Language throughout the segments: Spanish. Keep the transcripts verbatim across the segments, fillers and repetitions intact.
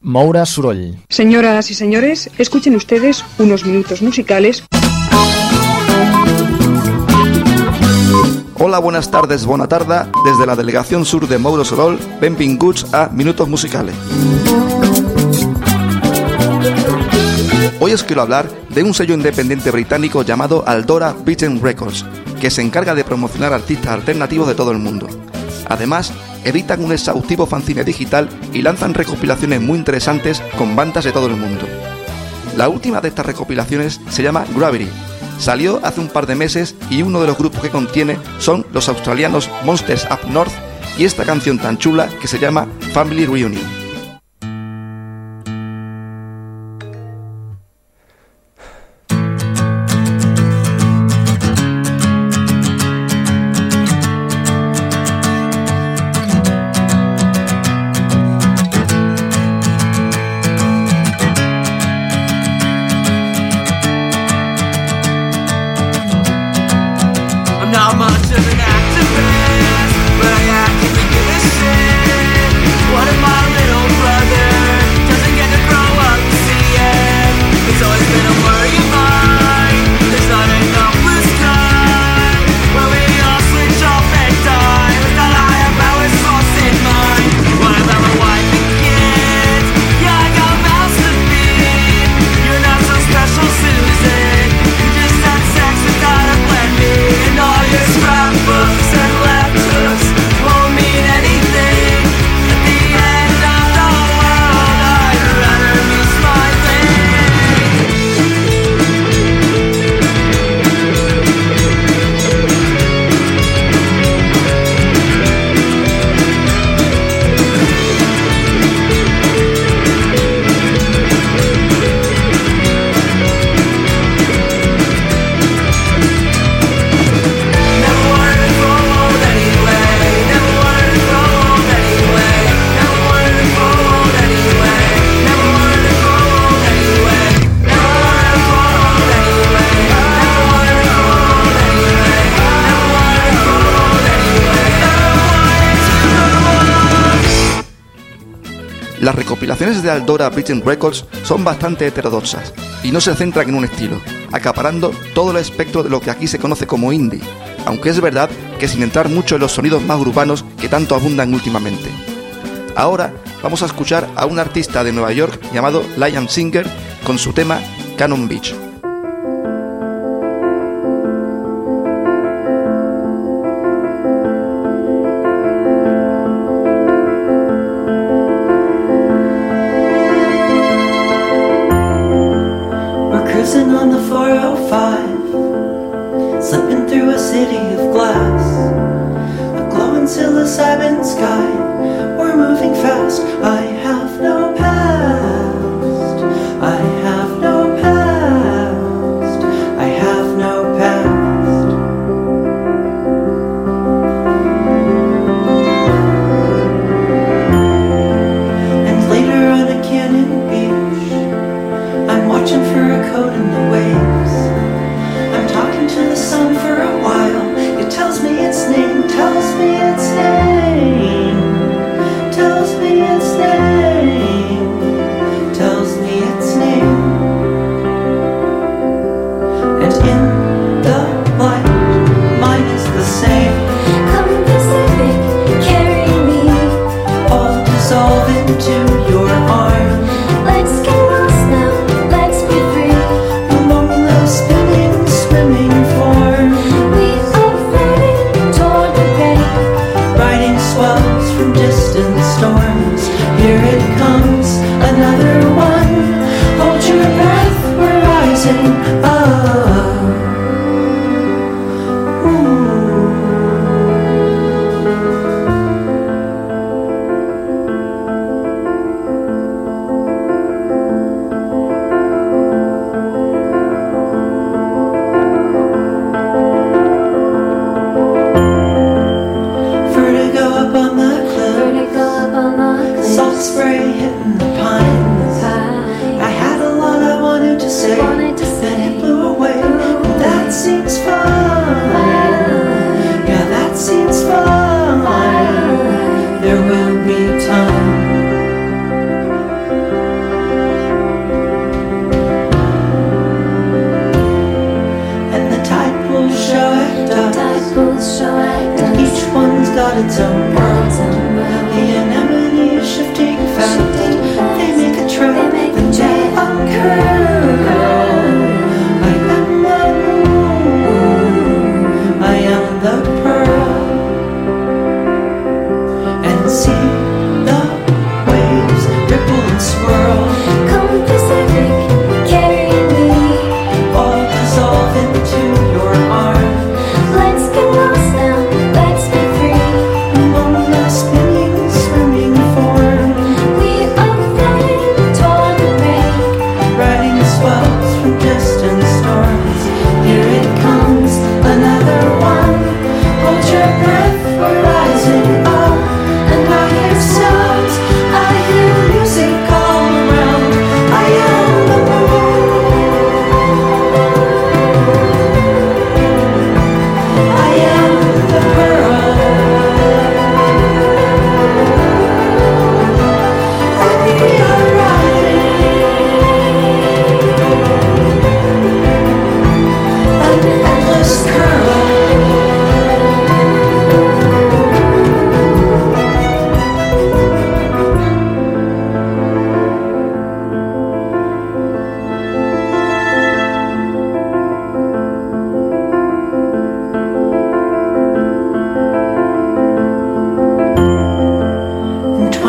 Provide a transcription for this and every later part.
Moure soroll. Señoras y señores, escuchen ustedes unos minutos musicales. Hola, buenas tardes, bona tarda. Desde la delegación sur de Moure Soroll, benvinguts a Minutos Musicales. Hoy os quiero hablar de un sello independiente británico llamado Aldora Beaten Records, que se encarga de promocionar artistas alternativos de todo el mundo. Además, editan un exhaustivo fanzine digital y lanzan recopilaciones muy interesantes con bandas de todo el mundo. La última de estas recopilaciones se llama Gravity. Salió hace un par de meses y uno de los grupos que contiene son los australianos Monsters Up North y esta canción tan chula que se llama Family Reunion. Not much of an activist, but I actually give a shit. What if my little brother doesn't get to grow up to see it? It's always been a worry of mine. There's not enough blue sky when we all switch off and die without a higher power source in mind. What about my wife and kids? Yeah, I got mouths to feed. You're not so special, Susan. You just had sex without a plan B. And all your scrapbooks and letters won't mean anything. At the end of the world, I'd rather be Las recopilaciones de Aldora Beaten Records son bastante heterodoxas y no se centran en un estilo, acaparando todo el espectro de lo que aquí se conoce como indie, aunque es verdad que sin entrar mucho en los sonidos más urbanos que tanto abundan últimamente. Ahora vamos a escuchar a un artista de Nueva York llamado Liam Singer con su tema Cannon Beach. Cruising on the four oh five, slipping through a city of glass, a glowing psilocybin sky. We're moving fast. I have no past. I have no past. I have no past. And later on a canyon beach, I'm watching for a code in the waves. I'm talking to the sun for a while. It tells me its name, tells me its name, tells me its name, tells me its name. And in the light, mine is the same. Come Pacific, carry me. All dissolve into your arm. Let's get lost now, let's be free. Among the spinning, swimming form. We are riding toward the break. Riding swells from distant storms. Here it comes, another one. Hold your breath, we're rising up. Ooh. Vertigo up on the cliff. Vertigo up on the cliffs. Salt spray hitting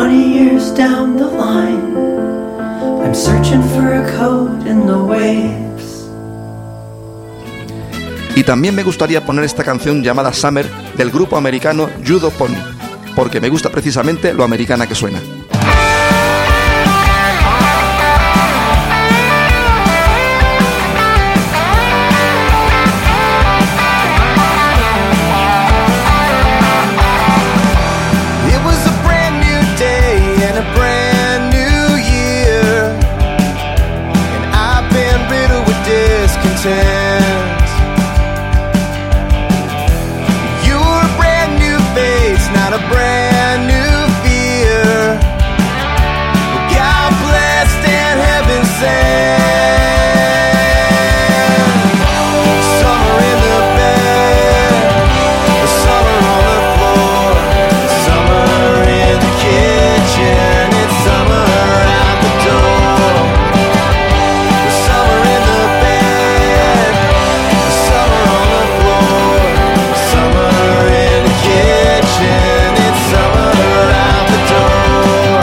twenty years down the line, I'm searching for a code in the waves. Y también me gustaría poner esta canción llamada Summer del grupo americano Judo Pony, porque me gusta precisamente lo americana que suena. You were a brand new face, not a brand new fear. God blessed and heaven sent. Summer in the bed, summer on the floor, summer in the kitchen, it's summer out the door. Summer in the bed, summer on the floor, summer in the kitchen, it's summer out the door.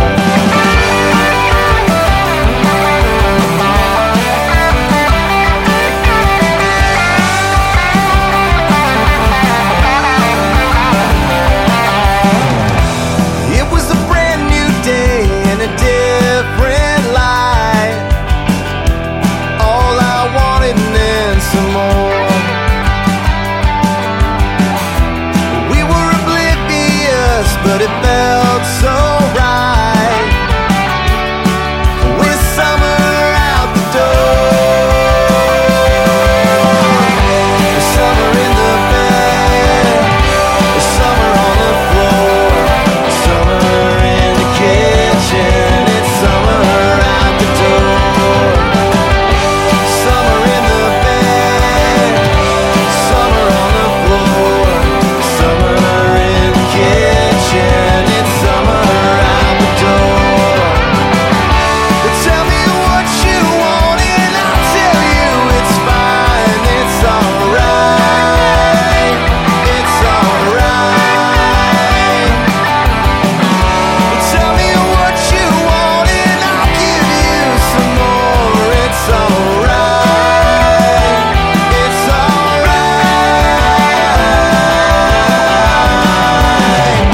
It was a brand new day in a different light. All I wanted and then some more. We were oblivious, but it felt so right. With summer out the door. Summer in the bed, summer on the floor, summer in the kitchen, it's summer out the door. Summer in the bed, summer on the floor, summer in the kitchen, it's summer out the door. But tell me what you want and I'll tell you it's fine, it's alright, it's alright. Tell me what you want and I'll give you some more, it's alright, it's alright.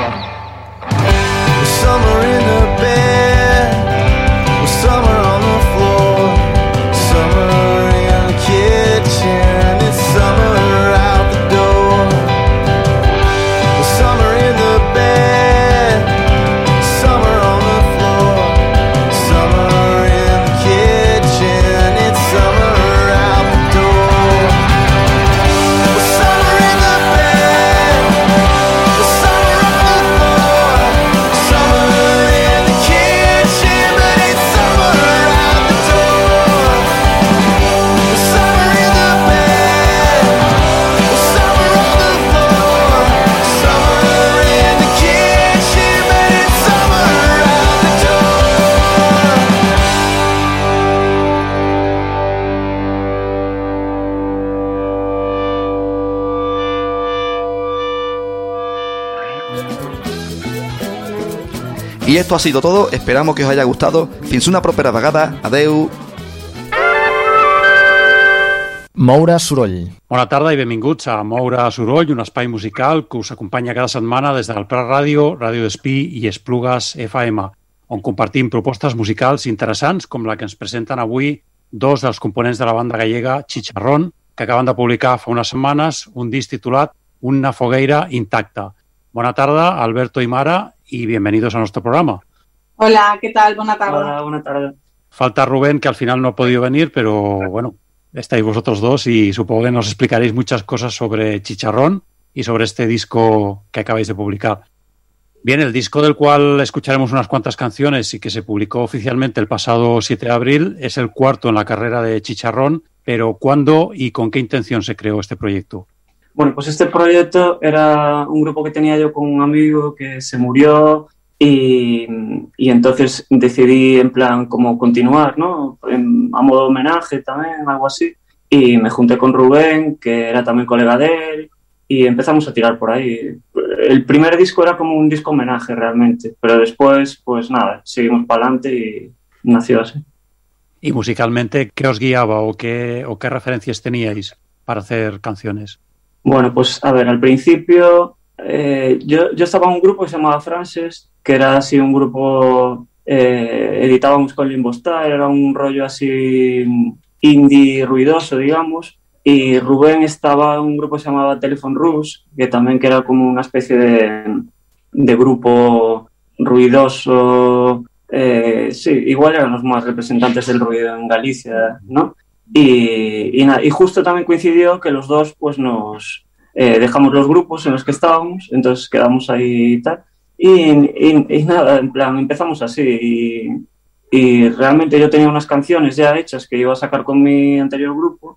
Summer in the bed, summer on the floor, summer in the kitchen, it's summer out the door. Summer in the bed, summer on the floor, summer in the kitchen, it's summer out the door. Summer in the bed, summer on the floor, summer in the kitchen, but it's summer out the door. Summer in the bed, summer on the floor, summer in the kitchen, but it's summer out the door. Y esto ha sido todo, esperamos que os haya gustado. Fins una propera vegada, adeu. Moure soroll. Bona tarda i benvinguts a Moure soroll, un espai musical que us acompanya cada setmana des del Prat Ràdio, Ràdio Despí i Esplugues F M, on compartim propostes musicals interessants com la que ens presenten avui dos dels components de la banda gallega Chicharrón, que acaben de publicar fa unes setmanes un disc titulat Una fogueira intacta. Bona tarda, Alberto y Mara, y bienvenidos a nuestro programa. Hola, ¿qué tal? Buena tarde. Hola, buena tarde. Falta Rubén, que al final no ha podido venir, pero bueno, estáis vosotros dos y supongo que nos explicaréis muchas cosas sobre Chicharrón y sobre este disco que acabáis de publicar. Bien, el disco del cual escucharemos unas cuantas canciones y que se publicó oficialmente el pasado siete de abril es el cuarto en la carrera de Chicharrón, pero ¿cuándo y con qué intención se creó este proyecto? Bueno, pues este proyecto era un grupo que tenía yo con un amigo que se murió y, y entonces decidí en plan como continuar, ¿no? En, a modo de homenaje también, algo así. Y me junté con Rubén, que era también colega de él, y empezamos a tirar por ahí. El primer disco era como un disco homenaje realmente, pero después, pues nada, seguimos para adelante y nació así. Y musicalmente, ¿qué os guiaba o qué, o qué referencias teníais para hacer canciones? Bueno, pues a ver, al principio eh, yo, yo estaba en un grupo que se llamaba Frances, que era así un grupo, eh, editábamos con Limbo Style, era un rollo así indie ruidoso, digamos, y Rubén estaba en un grupo que se llamaba Telephone Rush, que también que era como una especie de, de grupo ruidoso. Eh, sí, igual eran los más representantes del ruido en Galicia, ¿no? Y, y, nada, y justo también coincidió que los dos pues nos eh, dejamos los grupos en los que estábamos, entonces quedamos ahí y tal. Y, y, y nada, en plan, empezamos así. Y, y realmente yo tenía unas canciones ya hechas que iba a sacar con mi anterior grupo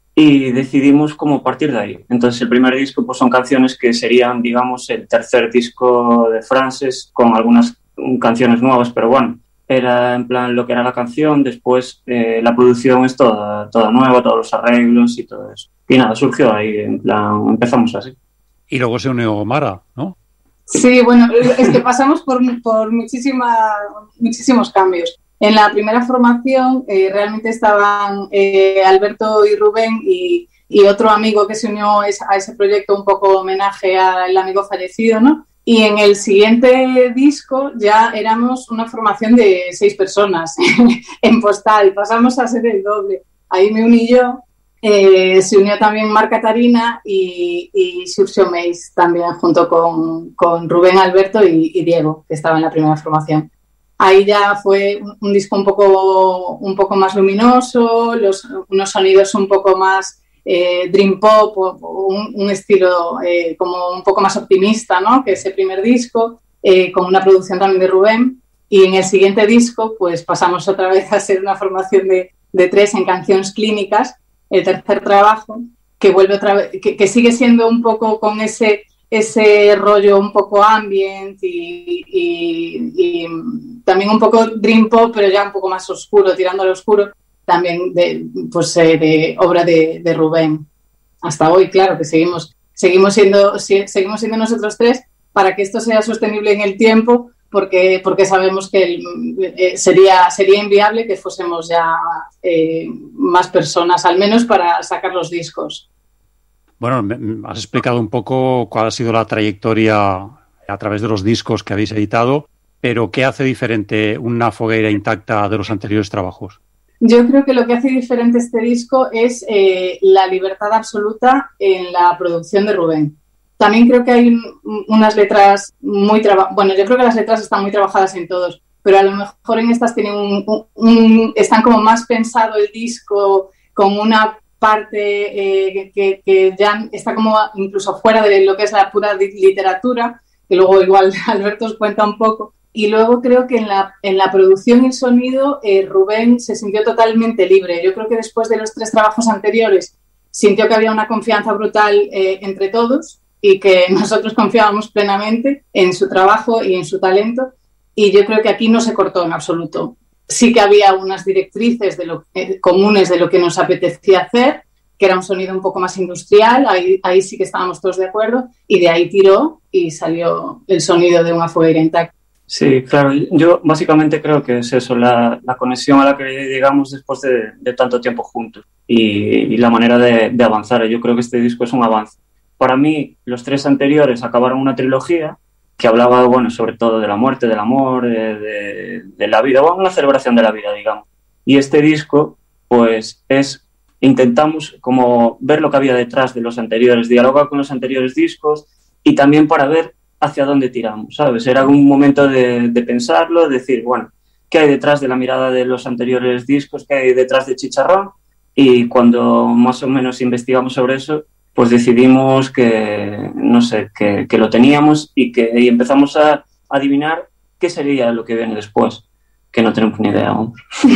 y decidimos cómo partir de ahí. Entonces el primer disco pues son canciones que serían, digamos, el tercer disco de Frances con algunas canciones nuevas, pero bueno, era en plan lo que era la canción, después eh, la producción es toda, toda nueva, todos los arreglos y todo eso. Y nada, surgió ahí, en plan, empezamos así. Y luego se unió Mara, ¿no? Sí, bueno, es que pasamos por, por muchísima, muchísimos cambios. En la primera formación eh, realmente estaban eh, Alberto y Rubén y, y otro amigo que se unió a ese proyecto, un poco homenaje al amigo fallecido, ¿no? Y en el siguiente disco ya éramos una formación de seis personas en Postal, pasamos a ser el doble. Ahí me uní yo, eh, se unió también Mar Catarina y, y Xurxo Meis también junto con, con Rubén, Alberto y, y Diego, que estaba en la primera formación. Ahí ya fue un, un disco un poco, un poco más luminoso, los, unos sonidos un poco más Eh, dream pop o, o un, un estilo eh, como un poco más optimista, ¿no? Que ese primer disco, eh, con una producción también de Rubén, y en el siguiente disco pues pasamos otra vez a ser una formación de, de tres en Canciones Clínicas, el tercer trabajo, que vuelve otra vez, que, que sigue siendo un poco con ese, ese rollo un poco ambient y, y, y también un poco dream pop, pero ya un poco más oscuro, tirando al oscuro, también de, pues, eh, de obra de, de Rubén. Hasta hoy, claro, que seguimos, seguimos, siendo, si, seguimos siendo nosotros tres para que esto sea sostenible en el tiempo, porque, porque sabemos que el, eh, sería, sería inviable que fuésemos ya eh, más personas, al menos para sacar los discos. Bueno, me has explicado un poco cuál ha sido la trayectoria a través de los discos que habéis editado, pero ¿qué hace diferente una fogueira intacta de los anteriores trabajos? Yo creo que lo que hace diferente este disco es eh, la libertad absoluta en la producción de Rubén. También creo que hay un, unas letras muy trabajadas. Bueno, yo creo que las letras están muy trabajadas en todos, pero a lo mejor en estas tienen un, un, un, están como más pensado el disco con una parte eh, que, que ya está como incluso fuera de lo que es la pura literatura, que luego igual Alberto os cuenta un poco. Y luego creo que en la, en la producción y el sonido eh, Rubén se sintió totalmente libre. Yo creo que después de los tres trabajos anteriores sintió que había una confianza brutal eh, entre todos y que nosotros confiábamos plenamente en su trabajo y en su talento. Y yo creo que aquí no se cortó en absoluto. Sí que había unas directrices de lo, eh, comunes de lo que nos apetecía hacer, que era un sonido un poco más industrial, ahí, ahí sí que estábamos todos de acuerdo, y de ahí tiró y salió el sonido de Una fogueira intacta. Sí, claro. Yo básicamente creo que es eso, la, la conexión a la que llegamos después de, de tanto tiempo juntos y, y la manera de, de avanzar. Yo creo que este disco es un avance. Para mí, los tres anteriores acabaron una trilogía que hablaba, bueno, sobre todo de la muerte, del amor, de, de, de la vida, bueno, una celebración de la vida, digamos. Y este disco, pues, es, intentamos como ver lo que había detrás de los anteriores, dialogar con los anteriores discos y también para ver hacia dónde tiramos, ¿sabes? Era un momento de, de pensarlo, de decir, bueno, ¿qué hay detrás de la mirada de los anteriores discos? ¿Qué hay detrás de Chicharrón? Y cuando más o menos investigamos sobre eso, pues decidimos que, no sé, que, que lo teníamos y que y empezamos a adivinar qué sería lo que viene después, que no tenemos ni idea aún.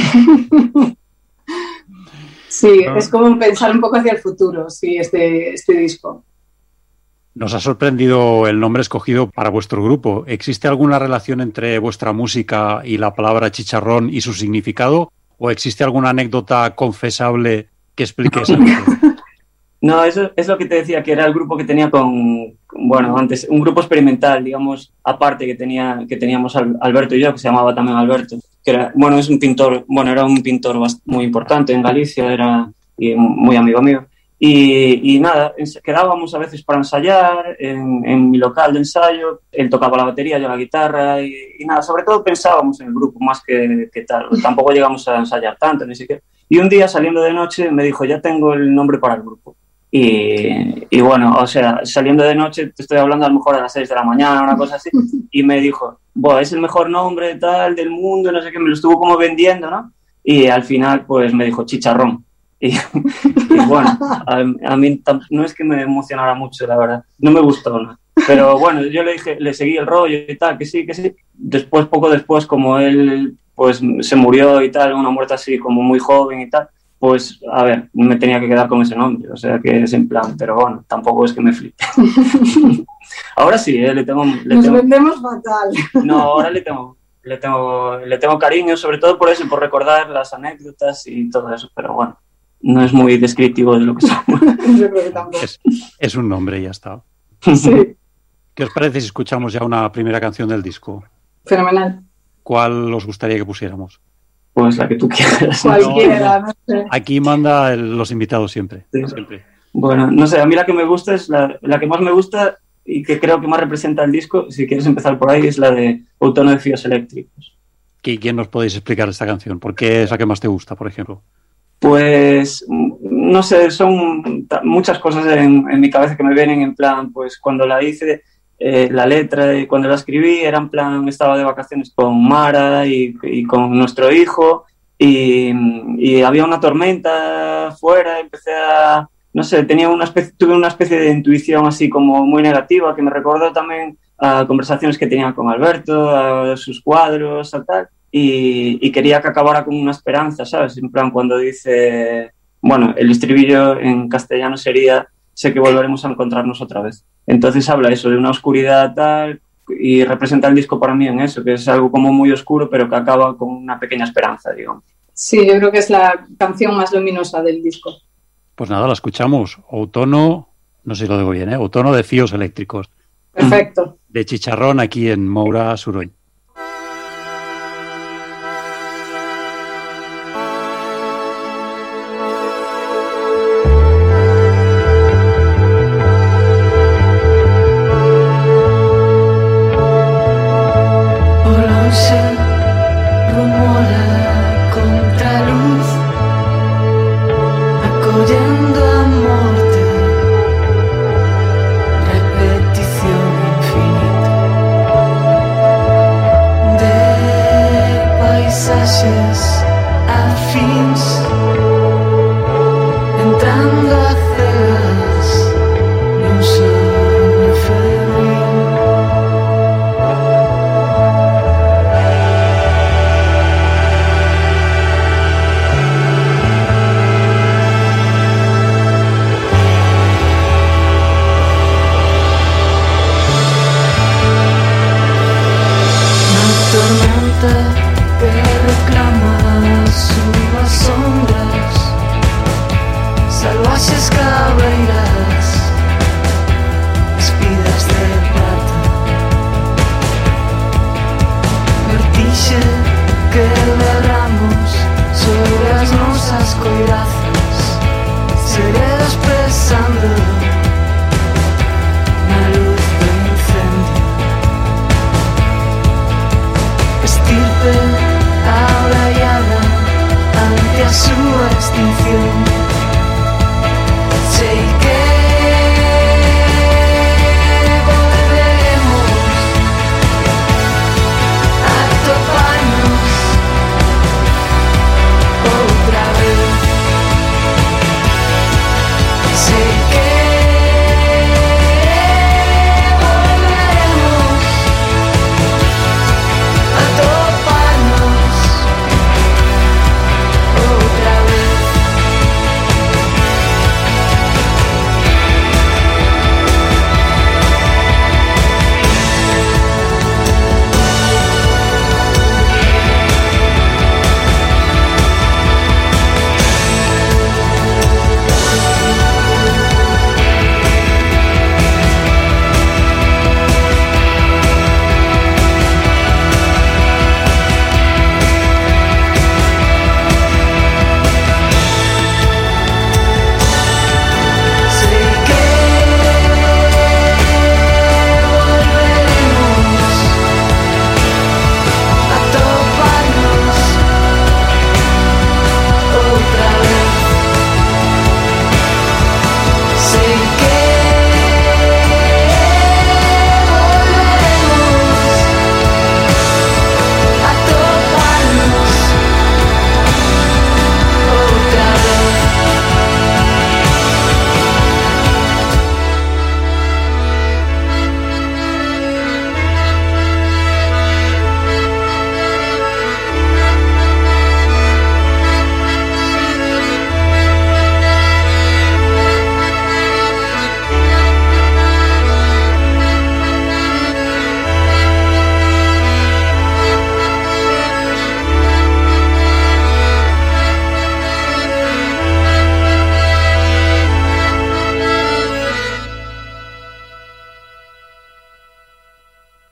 Sí, es como pensar un poco hacia el futuro, sí, este, este disco. Nos ha sorprendido el nombre escogido para vuestro grupo. ¿Existe alguna relación entre vuestra música y la palabra chicharrón y su significado? ¿O existe alguna anécdota confesable que explique eso? No, eso es lo que te decía, que era el grupo que tenía con, bueno, antes, un grupo experimental, digamos, aparte que tenía que teníamos Alberto y yo, que se llamaba también Alberto, que era, bueno, es un pintor, bueno, era un pintor muy importante en Galicia, era y muy amigo mío. Y, y nada, quedábamos a veces para ensayar en, en mi local de ensayo, él tocaba la batería, yo la guitarra y, y nada, sobre todo pensábamos en el grupo más que, que tal, tampoco llegamos a ensayar tanto, ni siquiera. Y un día saliendo de noche me dijo, ya tengo el nombre para el grupo. Y, y bueno, o sea, saliendo de noche, te estoy hablando a lo mejor a las seis de la mañana, una cosa así, y me dijo, bueno, es el mejor nombre tal del mundo, no sé qué, me lo estuvo como vendiendo, ¿no? Y al final pues me dijo Chicharrón. Y, y bueno, a, a mí no es que me emocionara mucho, la verdad, no me gustó nada. Pero bueno, yo le dije, le seguí el rollo y tal, que sí, que sí. Después, poco después, como él pues se murió y tal, una muerte así como muy joven y tal, pues a ver, me tenía que quedar con ese nombre, o sea que es en plan, pero bueno, tampoco es que me flipe. Ahora sí, eh, le tengo... Le Nos tengo... vendemos fatal. No, ahora le tengo... Le tengo, le tengo cariño, sobre todo por eso, por recordar las anécdotas y todo eso, pero bueno, no es muy descriptivo de lo que somos. Yo creo que tampoco. Es, es un nombre y ya está. Sí. ¿Qué os parece si escuchamos ya una primera canción del disco? Fenomenal. ¿Cuál os gustaría que pusiéramos? Pues la que tú quieras. Cualquiera, no sé. Aquí manda el, los invitados siempre, Sí. siempre. Bueno, no sé, a mí la que me gusta es la, la que más me gusta y que creo que más representa el disco, si quieres empezar por ahí, es la de Outono de Fíos Eléctricos. ¿Qui- ¿Quién nos podéis explicar esta canción? ¿Por qué es la que más te gusta, por ejemplo? Pues, no sé, son ta- muchas cosas en, en mi cabeza que me vienen en plan, pues cuando la hice, eh, la letra y cuando la escribí, era en plan, estaba de vacaciones con Mara y, y con nuestro hijo y, y había una tormenta fuera, empecé a, no sé, tenía una especie, tuve una especie de intuición así como muy negativa que me recordó también a conversaciones que tenía con Alberto, a sus cuadros, a tal. Y, y quería que acabara con una esperanza, ¿sabes? En plan, cuando dice... Bueno, el estribillo en castellano sería sé que volveremos a encontrarnos otra vez. Entonces habla eso, de una oscuridad tal, y representa el disco para mí en eso, que es algo como muy oscuro, pero que acaba con una pequeña esperanza, digamos. Sí, yo creo que es la canción más luminosa del disco. Pues nada, la escuchamos. Outono, no sé si lo digo bien, ¿eh? Outono de Fíos Eléctricos. Perfecto. De Chicharrón aquí en Moura Suroñ. Otra vez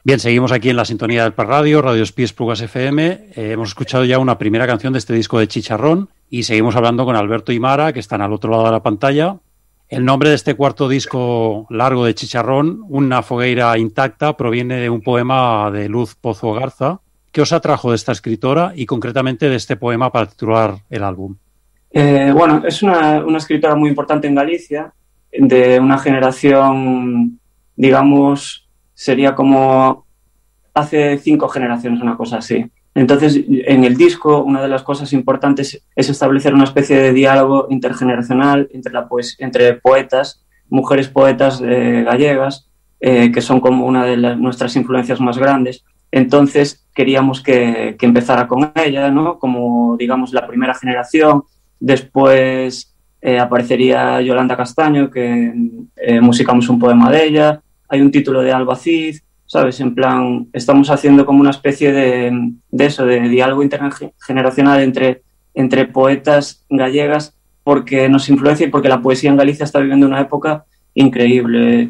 Bien, seguimos aquí en la sintonía del Par Radio, Radio Espí, Esplugas F M. Eh, hemos escuchado ya una primera canción de este disco de Chicharrón y seguimos hablando con Alberto y Mara, que están al otro lado de la pantalla. El nombre de este cuarto disco largo de Chicharrón, Una fogueira intacta, proviene de un poema de Luz Pozo Garza. ¿Qué os atrajo de esta escritora y concretamente de este poema para titular el álbum? Eh, bueno, es una, una escritora muy importante en Galicia, de una generación, digamos, sería como hace cinco generaciones, una cosa así. Entonces, en el disco, una de las cosas importantes es establecer una especie de diálogo intergeneracional entre, la poes- entre poetas, mujeres poetas eh, gallegas, eh, que son como una de las, nuestras influencias más grandes. Entonces, queríamos que, que empezara con ella, ¿no? Como, digamos, la primera generación. Después eh, aparecería Yolanda Castaño, que eh, musicamos un poema de ella. Hay un título de Alba Cid, ¿sabes? En plan, estamos haciendo como una especie de, de eso, de diálogo intergeneracional entre, entre poetas gallegas, porque nos influencia y porque la poesía en Galicia está viviendo una época increíble.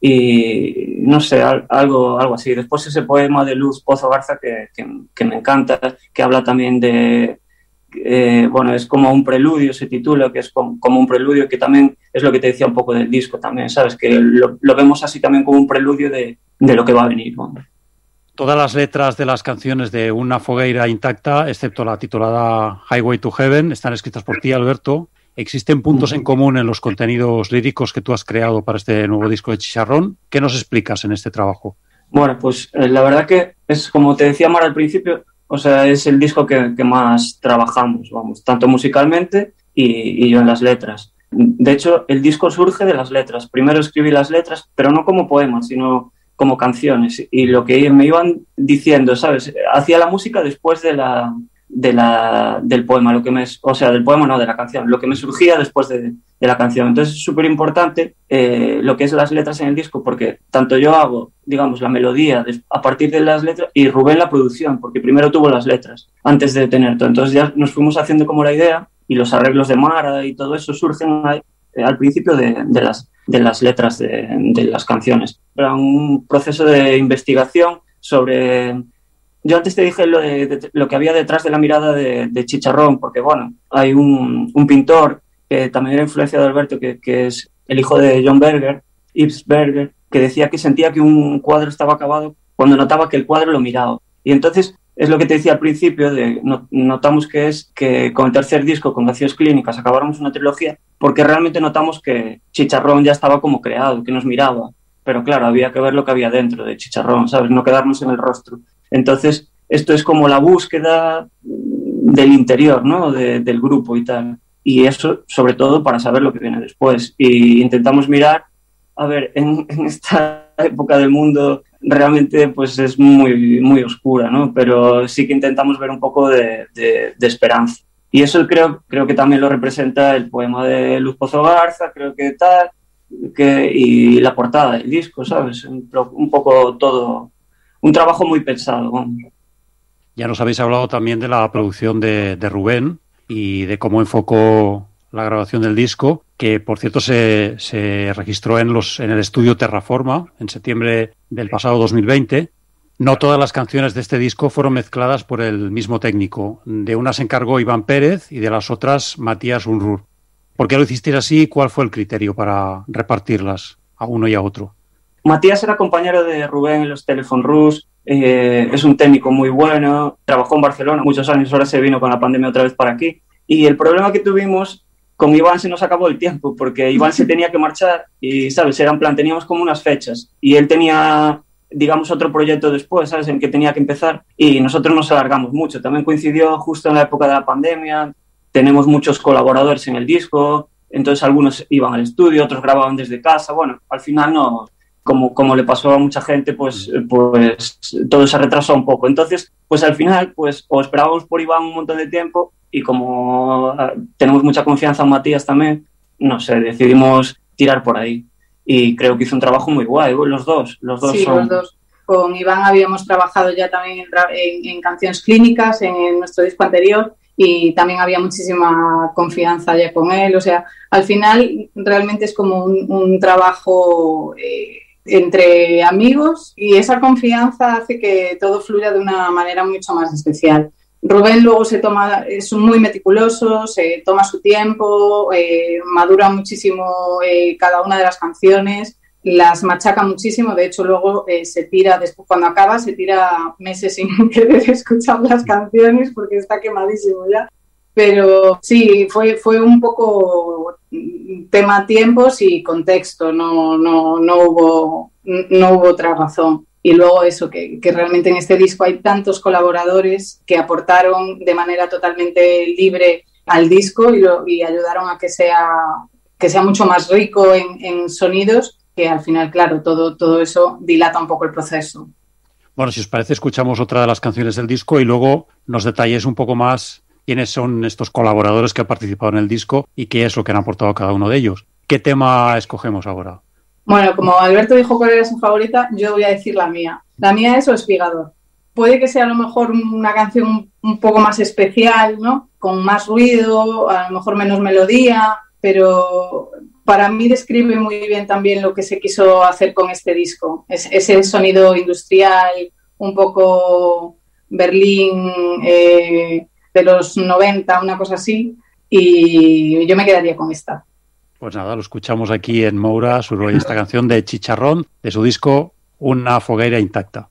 Y no sé, algo, algo así. Después ese poema de Luz Pozo Garza que, que, que me encanta, que habla también de... Eh, bueno, es como un preludio, se titula, que es como, como un preludio, que también es lo que te decía un poco del disco también, ¿sabes? Que lo, lo vemos así también como un preludio de, de lo que va a venir, ¿no? Todas las letras de las canciones de Una fogueira intacta, excepto la titulada Highway to Heaven, están escritas por ti, Alberto. ¿Existen puntos en común en los contenidos líricos que tú has creado para este nuevo disco de Chicharrón? ¿Qué nos explicas en este trabajo? Bueno, pues eh, la verdad que es, como te decía Mara al principio, o sea, es el disco que, que más trabajamos, vamos, tanto musicalmente y, y yo en las letras. De hecho, el disco surge de las letras. Primero escribí las letras, pero no como poemas, sino como canciones. Y lo que me iban diciendo, ¿sabes? Hacía la música después de la, de la, del poema, lo que me, o sea, del poema no, de la canción, lo que me surgía después de, de la canción. Entonces es súper importante eh, lo que es las letras en el disco, porque tanto yo hago, digamos, la melodía de, a partir de las letras y Rubén la producción, porque primero tuvo las letras antes de tener todo. Entonces ya nos fuimos haciendo como la idea y los arreglos de Mara y todo eso surgen ahí, eh, al principio de, de, las, de las letras de, de las canciones. Era un proceso de investigación sobre... Yo antes te dije lo, de, de, lo que había detrás de la mirada de, de Chicharrón, porque bueno, hay un, un pintor que también era influencia de Alberto, que, que es el hijo de John Berger, Yves Berger, que decía que sentía que un cuadro estaba acabado cuando notaba que el cuadro lo miraba. Y entonces es lo que te decía al principio, de, no, notamos que es que con el tercer disco, con Vacíos Clínicas, acabáramos una trilogía, porque realmente notamos que Chicharrón ya estaba como creado, que nos miraba. Pero claro, había que ver lo que había dentro de Chicharrón, ¿sabes? No quedarnos en el rostro. Entonces, esto es como la búsqueda del interior, ¿no? De, del grupo y tal. Y eso, sobre todo, para saber lo que viene después. Y intentamos mirar, a ver, en, en esta época del mundo realmente pues es muy, muy oscura, ¿no? Pero sí que intentamos ver un poco de, de, de esperanza. Y eso creo, creo que también lo representa el poema de Luz Pozo Garza, creo que tal, que, y la portada del disco, ¿sabes? Un, un poco todo, un trabajo muy pensado, ¿no? Ya nos habéis hablado también de la producción de, de Rubén y de cómo enfocó la grabación del disco, que por cierto se, se registró en, los, en el estudio Terraforma en septiembre del pasado dos mil veinte. No todas las canciones de este disco fueron mezcladas por el mismo técnico. De unas se encargó Iván Pérez y de las otras Matías Unrur. ¿Por qué lo hicisteis así y cuál fue el criterio para repartirlas a uno y a otro? Matías era compañero de Rubén en los Telephone Rus, eh, es un técnico muy bueno, trabajó en Barcelona muchos años, ahora se vino con la pandemia otra vez para aquí. Y el problema que tuvimos, con Iván se nos acabó el tiempo, porque Iván se tenía que marchar y, ¿sabes? Era en plan, teníamos como unas fechas y él tenía, digamos, otro proyecto después, ¿sabes? En que tenía que empezar y nosotros nos alargamos mucho. También coincidió justo en la época de la pandemia, tenemos muchos colaboradores en el disco, entonces algunos iban al estudio, otros grababan desde casa. Bueno, al final no... Como, como le pasó a mucha gente, pues, pues todo se retrasó un poco. Entonces, pues al final, pues o esperábamos por Iván un montón de tiempo y como tenemos mucha confianza en Matías también, no sé, decidimos tirar por ahí. Y creo que hizo un trabajo muy guay, los dos. Los dos sí, son... los dos. Con Iván habíamos trabajado ya también en, en, en canciones clínicas, en, en nuestro disco anterior, y también había muchísima confianza ya con él. O sea, al final realmente es como un, un trabajo... Eh, entre amigos, y esa confianza hace que todo fluya de una manera mucho más especial. Rubén luego se toma, es muy meticuloso, se toma su tiempo, eh, madura muchísimo eh, cada una de las canciones, las machaca muchísimo. De hecho luego eh, se tira, después cuando acaba, se tira meses sin querer escuchar las canciones porque está quemadísimo ya. Pero sí, fue, fue un poco tema tiempos y contexto, no, no, no, hubo, no hubo otra razón. Y luego eso, que, que realmente en este disco hay tantos colaboradores que aportaron de manera totalmente libre al disco y, lo, y ayudaron a que sea, que sea mucho más rico en, en sonidos, que al final, claro, todo, todo eso dilata un poco el proceso. Bueno, si os parece, escuchamos otra de las canciones del disco y luego nos detalléis un poco más quiénes son estos colaboradores que han participado en el disco y qué es lo que han aportado cada uno de ellos. ¿Qué tema escogemos ahora? Bueno, como Alberto dijo cuál era su favorita, yo voy a decir la mía. La mía es Hostigador. Puede que sea a lo mejor una canción un poco más especial, ¿no? Con más ruido, a lo mejor menos melodía, pero para mí describe muy bien también lo que se quiso hacer con este disco. Es, ese sonido industrial, un poco Berlín, eh, de los noventa, una cosa así, y yo me quedaría con esta. Pues nada, lo escuchamos aquí en Moura, Suroy, esta canción de Chicharrón, de su disco Una fogueira intacta.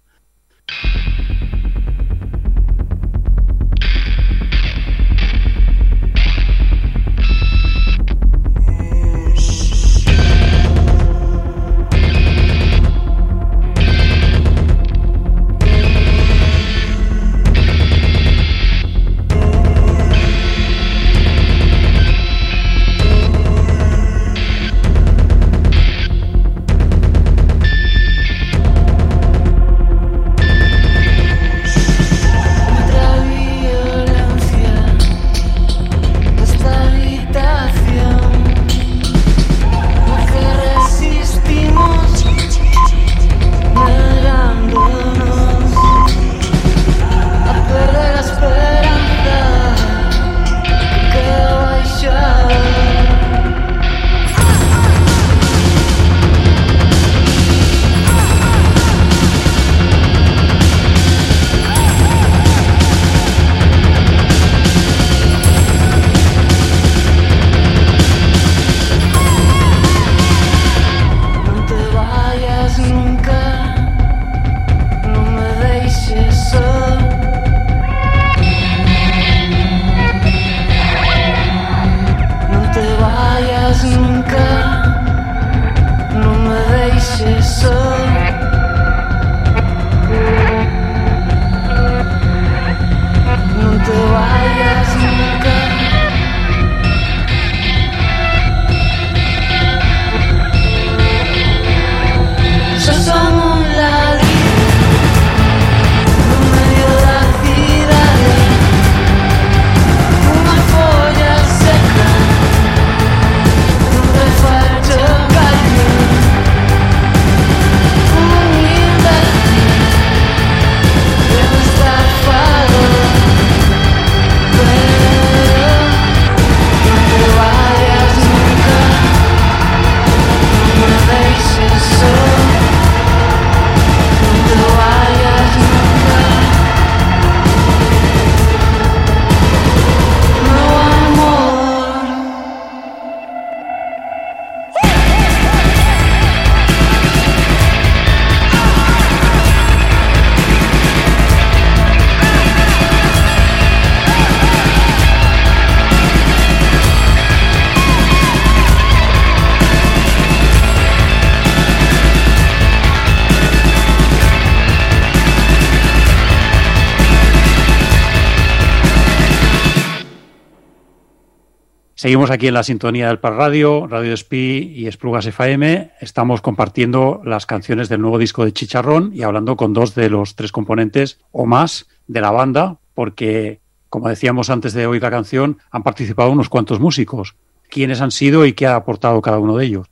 Seguimos aquí en la sintonía del Par Radio, Radio Despí y Esplugas F M. Estamos compartiendo las canciones del nuevo disco de Chicharrón y hablando con dos de los tres componentes o más de la banda, porque, como decíamos antes de oír la canción, han participado unos cuantos músicos. ¿Quiénes han sido y qué ha aportado cada uno de ellos?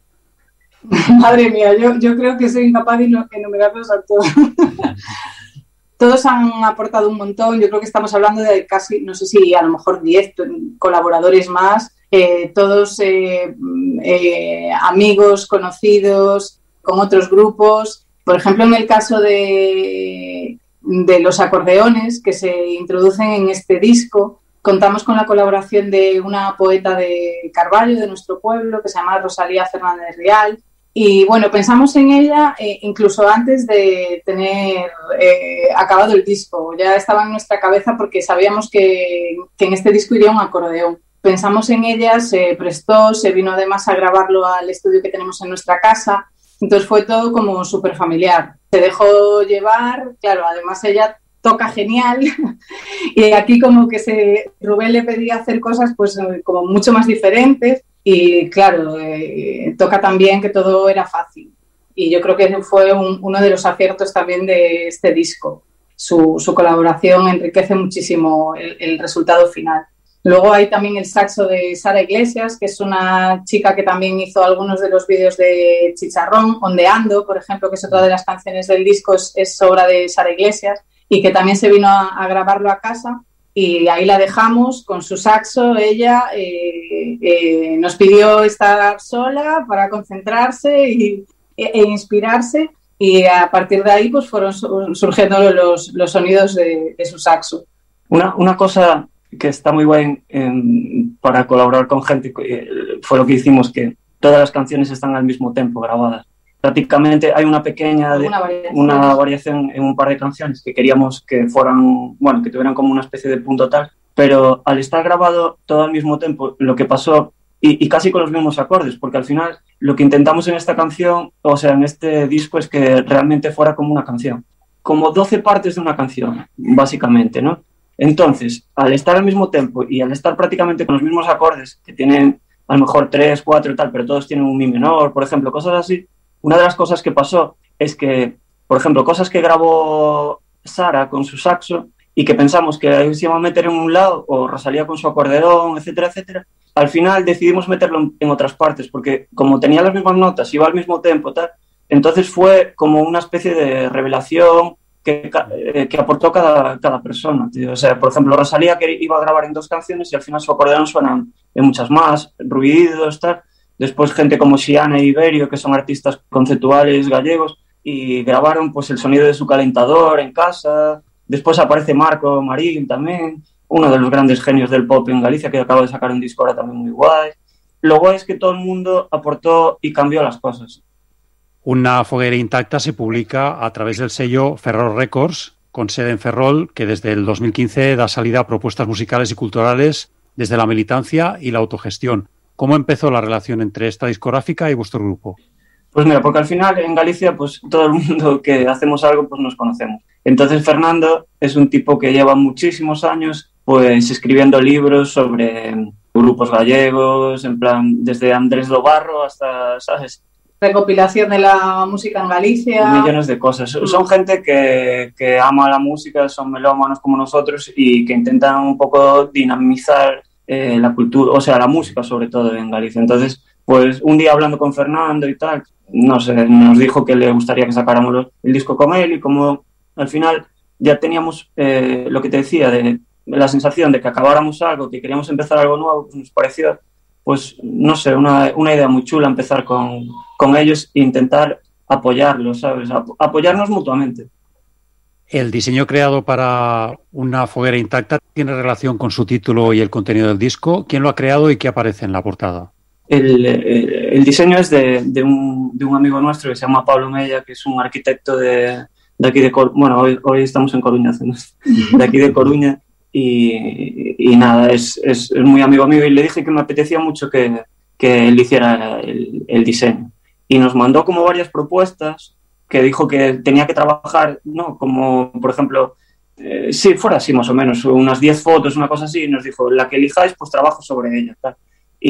Madre mía, yo, yo creo que soy incapaz de enumerarlos a todos. Todos han aportado un montón. Yo creo que estamos hablando de casi, no sé si a lo mejor diez colaboradores más, eh, todos eh, eh, amigos, conocidos, con otros grupos. Por ejemplo, en el caso de, de los acordeones que se introducen en este disco, contamos con la colaboración de una poeta de Carballo, de nuestro pueblo, que se llama Rosalía Fernández Rial. Y bueno, pensamos en ella eh, incluso antes de tener eh, acabado el disco. Ya estaba en nuestra cabeza porque sabíamos que, que en este disco iría un acordeón. Pensamos en ella, se prestó, se vino además a grabarlo al estudio que tenemos en nuestra casa. Entonces fue todo como súper familiar. Se dejó llevar, claro, además ella toca genial y aquí como que se Rubén le pedía hacer cosas pues como mucho más diferentes y claro, eh, toca también que todo era fácil. Y yo creo que fue un, uno de los aciertos también de este disco. Su, su colaboración enriquece muchísimo el, el resultado final. Luego hay también el saxo de Sara Iglesias, que es una chica que también hizo algunos de los vídeos de Chicharrón. Ondeando, por ejemplo, que es otra de las canciones del disco, es, es obra de Sara Iglesias y que también se vino a, a grabarlo a casa. Y ahí la dejamos con su saxo. Ella eh, eh, nos pidió estar sola para concentrarse y, e, e inspirarse. Y a partir de ahí pues fueron surgiendo los, los sonidos de, de su saxo. Una, una cosa que está muy bien eh, para colaborar con gente, eh, fue lo que hicimos, que todas las canciones están al mismo tiempo grabadas. Prácticamente hay una pequeña de, una, variación. una variación en un par de canciones que queríamos que fueran, bueno, que tuvieran como una especie de punto tal, pero al estar grabado todo al mismo tiempo, lo que pasó, y, y casi con los mismos acordes, porque al final lo que intentamos en esta canción, o sea, en este disco, es que realmente fuera como una canción, como doce partes de una canción, básicamente, ¿no? Entonces, al estar al mismo tiempo y al estar prácticamente con los mismos acordes, que tienen a lo mejor tres, cuatro y tal, pero todos tienen un mi menor, por ejemplo, cosas así, una de las cosas que pasó es que, por ejemplo, cosas que grabó Sara con su saxo y que pensamos que se iba a meter en un lado, o Rosalía con su acordeón, etcétera, etcétera, al final decidimos meterlo en otras partes, porque como tenía las mismas notas, iba al mismo tempo, tal, entonces fue como una especie de revelación que, eh, que aportó cada, cada persona, tío. O sea, por ejemplo, Rosalía que iba a grabar en dos canciones y al final su acordeón suena en muchas más, ruidos, tal. Después gente como Xiana y Iberio, que son artistas conceptuales gallegos, y grabaron pues el sonido de su calentador en casa. Después aparece Marco Marín también, uno de los grandes genios del pop en Galicia, que acaba de sacar un disco ahora también muy guay. Lo guay es que todo el mundo aportó y cambió las cosas. Una foguera intacta se publica a través del sello Ferrol Records, con sede en Ferrol, que desde el dos mil quince da salida a propuestas musicales y culturales desde la militancia y la autogestión. ¿Cómo empezó la relación entre esta discográfica y vuestro grupo? Pues mira, porque al final en Galicia pues todo el mundo que hacemos algo pues nos conocemos. Entonces Fernando es un tipo que lleva muchísimos años pues escribiendo libros sobre grupos gallegos, en plan desde Andrés Lobarro hasta, ¿sabes? Recopilación de la música en Galicia. Millones de cosas. Son gente que, que ama la música, son melómanos como nosotros y que intentan un poco dinamizar eh, la cultura, o sea, la música sobre todo en Galicia. Entonces, pues un día hablando con Fernando y tal, no sé, nos dijo que le gustaría que sacáramos el disco con él y como al final ya teníamos eh, lo que te decía, de la sensación de que acabáramos algo, que queríamos empezar algo nuevo, pues nos pareció, pues no sé, una, una idea muy chula empezar con, con ellos e intentar apoyarlos, ¿sabes? Ap- apoyarnos mutuamente. El diseño creado para Una foguera intacta tiene relación con su título y el contenido del disco. ¿Quién lo ha creado y qué aparece en la portada? El, el, el diseño es de, de, un, de un amigo nuestro que se llama Pablo Mella, que es un arquitecto de, de aquí de Coruña. Bueno, hoy, hoy estamos en Coruña, de aquí de Coruña. Y, y nada, es, es, es muy amigo mío y le dije que me apetecía mucho que, que él hiciera el, el diseño. Y nos mandó como varias propuestas que dijo que tenía que trabajar, ¿no? Como, por ejemplo, eh, si fuera así más o menos, unas diez fotos, una cosa así, y nos dijo, la que elijáis, pues trabajo sobre ella, tal.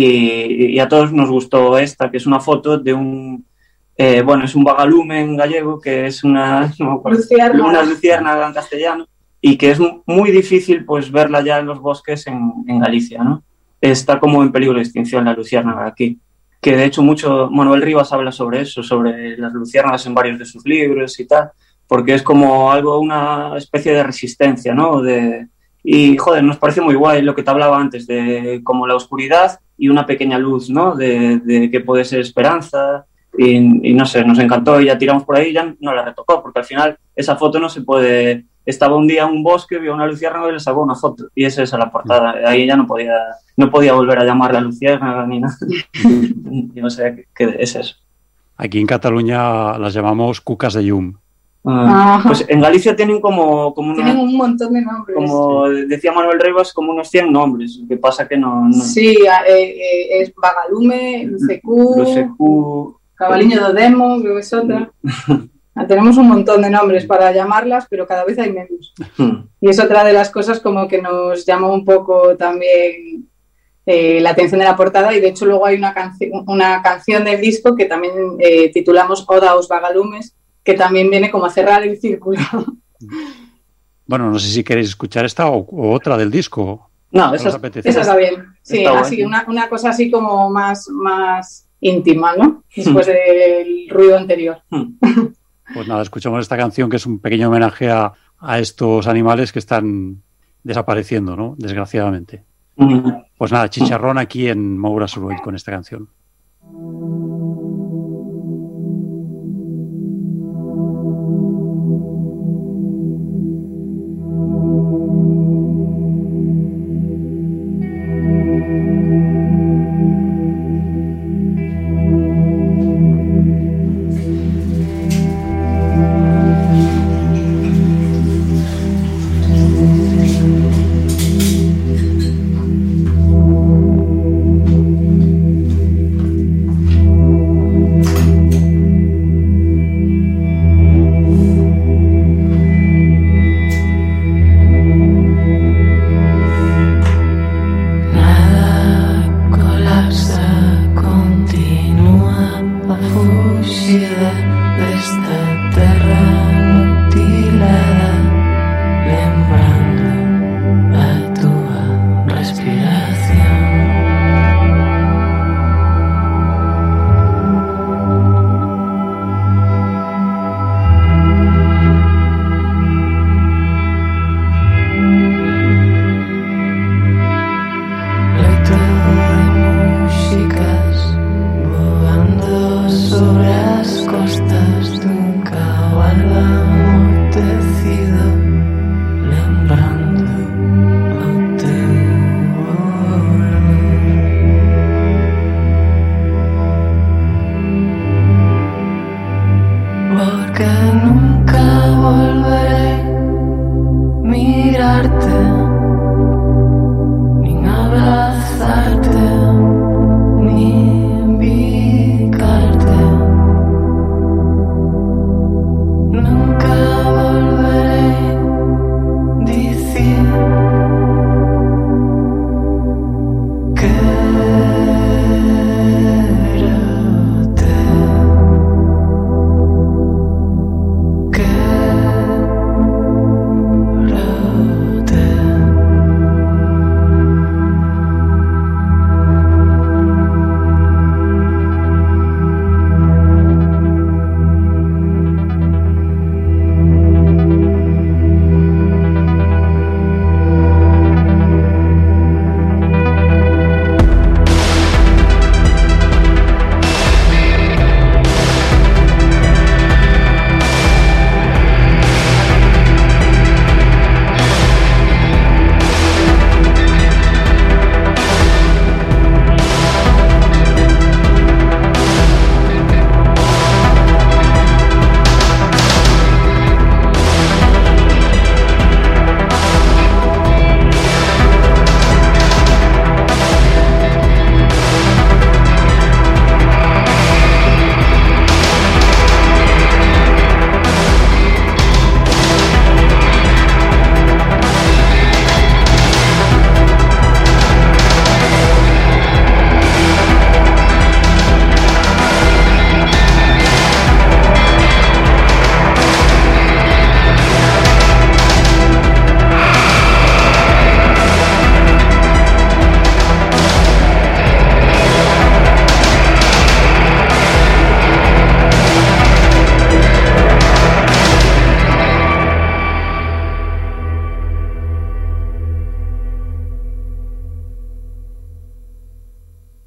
Y, y a todos nos gustó esta, que es una foto de un, eh, bueno, es un vagalumen gallego, que es una, no, luciérnaga. una luciérnaga en castellano, y que es muy difícil pues verla ya en los bosques en, en Galicia, ¿no? Está como en peligro de extinción la luciérnaga aquí, que de hecho mucho Manuel Rivas habla sobre eso, sobre las luciérnagas en varios de sus libros y tal, porque es como algo, una especie de resistencia, ¿no? De, y joder, nos parece muy guay lo que te hablaba antes, de como la oscuridad y una pequeña luz, ¿no? De, de que puede ser esperanza, y, y no sé, nos encantó y ya tiramos por ahí y ya no la retocó, porque al final esa foto no se puede... Estaba un día en un bosque, vio una luciérnaga y le sacó una foto, y esa es la portada. Ahí ya no podía, no podía volver a llamarla luciérnaga ni nada. Y no sé qué es eso. Aquí en Cataluña las llamamos cucas de llum. Uh, pues en Galicia tienen como, como una, tienen un montón de nombres. Como decía Manuel Rivas, como unos cien nombres. Lo que pasa que no. no... Sí, eh, eh, es Vagalume, Lucecú, Lucecú, Cabaliño do Demo, creo que es otra. Tenemos un montón de nombres para llamarlas, pero cada vez hay menos. Y es otra de las cosas como que nos llamó un poco también eh, la atención de la portada, y de hecho luego hay una, canci una canción del disco que también eh, titulamos Oda aos Vagalumes, que también viene como a cerrar el círculo. Bueno, no sé si queréis escuchar esta o, o otra del disco. No, esa, esa está bien. Sí, está así, una, una cosa así como más, más íntima, ¿no? Después hmm. del ruido anterior. Hmm. Pues nada, escuchamos esta canción que es un pequeño homenaje a, a estos animales que están desapareciendo, ¿no? Desgraciadamente. Hmm. Pues nada, Chicharrón aquí en Moura Soroll con esta canción.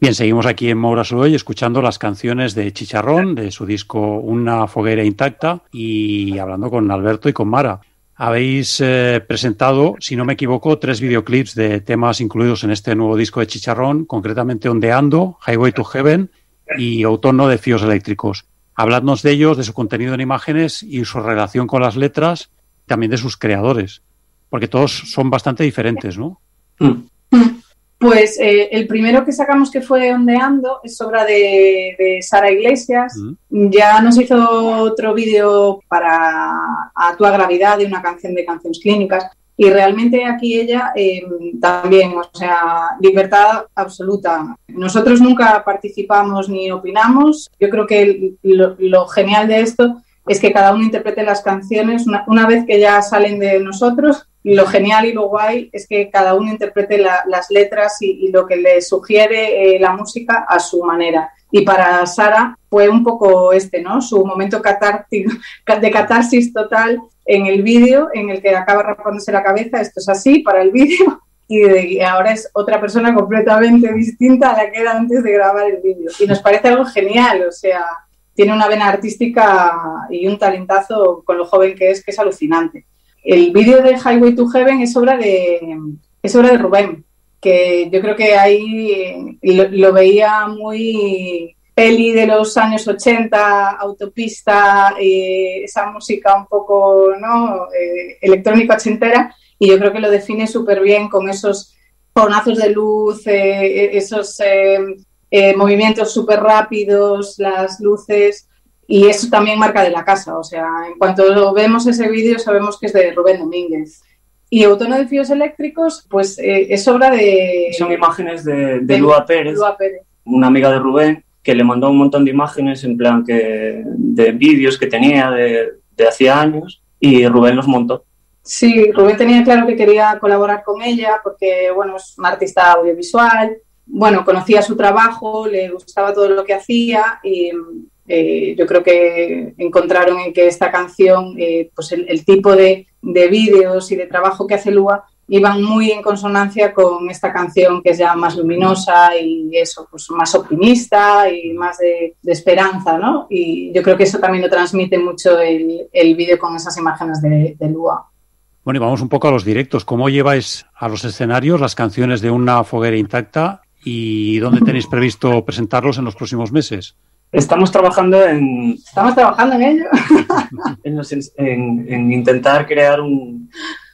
Bien, seguimos aquí en Moura Soroll escuchando las canciones de Chicharrón, de su disco Una foguera intacta, y hablando con Alberto y con Mara. Habéis eh, presentado, si no me equivoco, tres videoclips de temas incluidos en este nuevo disco de Chicharrón, concretamente Ondeando, Highway to Heaven y Outono de Fíos Eléctricos. Habladnos de ellos, de su contenido en imágenes y su relación con las letras, también de sus creadores, porque todos son bastante diferentes, ¿no? Mm. Pues eh, el primero que sacamos, que fue Ondeando, es obra de, de Sara Iglesias. Mm. Ya nos hizo otro vídeo para A Tua Gravidad, de una canción de Canciones Clínicas, y realmente aquí ella eh, también, o sea, libertad absoluta. Nosotros nunca participamos ni opinamos. Yo creo que lo, lo genial de esto es que cada uno interprete las canciones una, una vez que ya salen de nosotros. Lo genial y lo guay es que cada uno interprete la, las letras y, y lo que le sugiere eh, la música a su manera. Y para Sara fue un poco este, ¿no? Su momento catártico, de catarsis total en el vídeo, en el que acaba rapándose la cabeza. Esto es así para el vídeo, y, de, y ahora es otra persona completamente distinta a la que era antes de grabar el vídeo. Y nos parece algo genial, o sea, tiene una vena artística y un talentazo con lo joven que es, que es alucinante. El vídeo de Highway to Heaven es obra de, es obra de Rubén, que yo creo que ahí lo, lo veía muy peli de los años ochenta, autopista, eh, esa música un poco, ¿no? eh, electrónica ochentera, y yo creo que lo define súper bien con esos fonazos de luz, eh, esos eh, eh, movimientos súper rápidos, las luces. Y eso también marca de la casa, o sea, en cuanto vemos ese vídeo sabemos que es de Rubén Domínguez. Y Outono de Fíos Eléctricos, pues eh, es obra de... Son imágenes de, de, de Lua Pérez, Lua Pérez, una amiga de Rubén, que le mandó un montón de imágenes en plan que de vídeos que tenía de, de hacía años, y Rubén los montó. Sí, Rubén tenía claro que quería colaborar con ella porque, bueno, es una artista audiovisual, bueno, conocía su trabajo, le gustaba todo lo que hacía y... Eh, yo creo que encontraron en que esta canción, eh, pues el, el tipo de, de vídeos y de trabajo que hace Lua iban muy en consonancia con esta canción, que es ya más luminosa y eso, pues más optimista y más de, de esperanza, ¿no? Y yo creo que eso también lo transmite mucho el, el vídeo con esas imágenes de, de Lua. Bueno, y vamos un poco a los directos. ¿Cómo lleváis a los escenarios las canciones de Una foguera intacta y dónde tenéis previsto presentarlos en los próximos meses? Estamos trabajando en... Estamos trabajando en ello. en, los, en, en intentar crear un...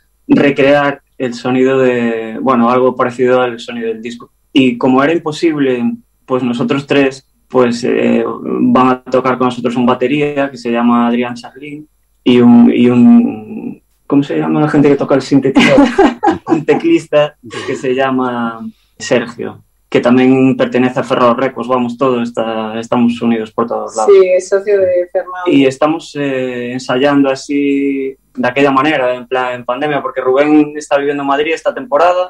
recrear el sonido de... bueno, algo parecido al sonido del disco. Y como era imposible, pues nosotros tres, pues eh, van a tocar con nosotros un batería que se llama Adrián Charlín y un... Y un ¿cómo se llama la gente que toca el sintetizador? Un teclista que se llama Sergio, que también pertenece a Ferrao Records, vamos, todos está, estamos unidos por todos lados. Sí, es socio de Ferrao. Y estamos eh, ensayando así, de aquella manera, en plan en pandemia, porque Rubén está viviendo en Madrid esta temporada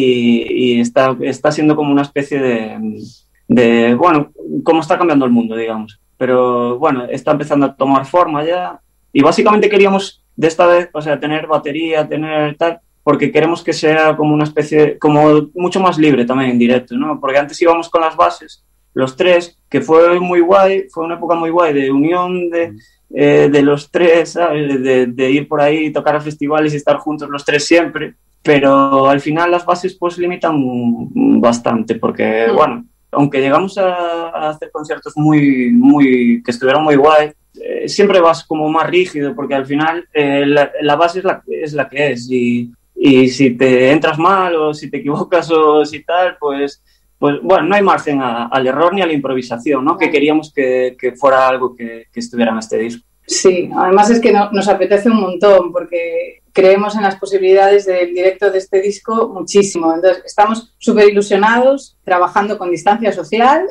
y, y está, está siendo como una especie de, de, bueno, cómo está cambiando el mundo, digamos. Pero bueno, está empezando a tomar forma ya y básicamente queríamos de esta vez, o sea, tener batería, tener tal... porque queremos que sea como una especie, como mucho más libre también en directo, ¿no? Porque antes íbamos con las bases, los tres, que fue muy guay, fue una época muy guay de unión de, eh, de los tres, ¿sabes? De, de ir por ahí, tocar a festivales y estar juntos los tres siempre, pero al final las bases pues limitan bastante, porque, bueno, aunque llegamos a, a hacer conciertos muy, muy, que estuvieron muy guay, eh, siempre vas como más rígido, porque al final eh, la, la base es la, es la que es, y Y si te entras mal o si te equivocas o si tal, pues, pues bueno, no hay margen a, al error ni a la improvisación, ¿no? Que queríamos que, que fuera algo que, que estuviera en este disco. Sí, además es que no, nos apetece un montón porque creemos en las posibilidades del directo de este disco muchísimo. Entonces estamos súper ilusionados, trabajando con distancia social,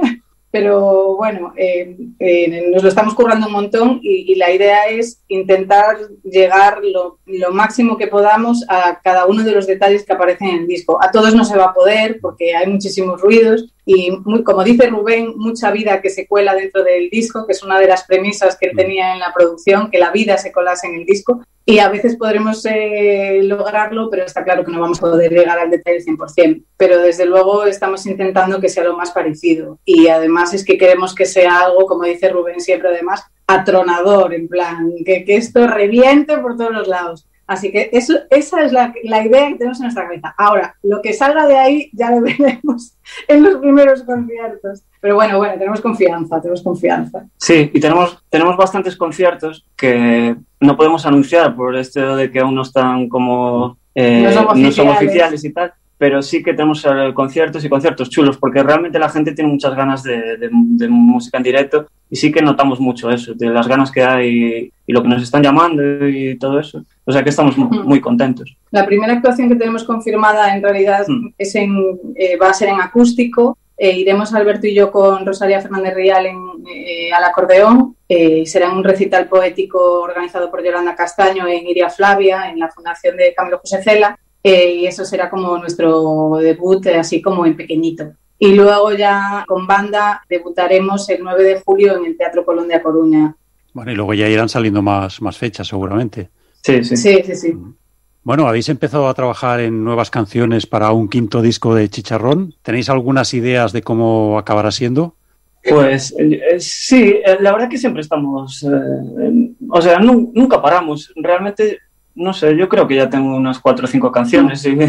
pero bueno, eh, eh, nos lo estamos currando un montón y, y la idea es intentar llegar lo, lo máximo que podamos a cada uno de los detalles que aparecen en el disco. A todos no se va a poder porque hay muchísimos ruidos, y muy, como dice Rubén, mucha vida que se cuela dentro del disco, que es una de las premisas que él tenía en la producción, que la vida se colase en el disco, y a veces podremos eh, lograrlo, pero está claro que no vamos a poder llegar al detalle cien por ciento, pero desde luego estamos intentando que sea lo más parecido, y además es que queremos que sea algo, como dice Rubén siempre además, atronador, en plan, que, que esto reviente por todos los lados. Así que eso, esa es la, la idea que tenemos en nuestra cabeza. Ahora, lo que salga de ahí ya lo veremos en los primeros conciertos. Pero bueno, bueno, tenemos confianza, tenemos confianza. Sí, y tenemos, tenemos bastantes conciertos que no podemos anunciar por esto de que aún no están como... Eh, no, son no son oficiales y tal, pero sí que tenemos eh, conciertos y conciertos chulos, porque realmente la gente tiene muchas ganas de, de, de música en directo y sí que notamos mucho eso, de las ganas que hay y, y lo que nos están llamando y todo eso. O sea que estamos muy, muy contentos. La primera actuación que tenemos confirmada en realidad mm. es en, eh, va a ser en acústico. Eh, iremos Alberto y yo con Rosalía Fernández Rial en, eh, al acordeón. Eh, será un recital poético organizado por Yolanda Castaño en Iria Flavia, en la Fundación de Camilo José Cela. Eh, y eso será como nuestro debut, eh, así como en pequeñito. Y luego ya con banda debutaremos el nueve de julio en el Teatro Colón de A Coruña. Bueno, y luego ya irán saliendo más, más fechas seguramente. Sí, sí. Sí, sí, sí. Bueno, ¿habéis empezado a trabajar en nuevas canciones para un quinto disco de Chicharrón? ¿Tenéis algunas ideas de cómo acabará siendo? Pues eh, sí, eh, la verdad que siempre estamos... Eh, o sea, nu- nunca paramos. Realmente, no sé, yo creo que ya tengo unas cuatro o cinco canciones. Y,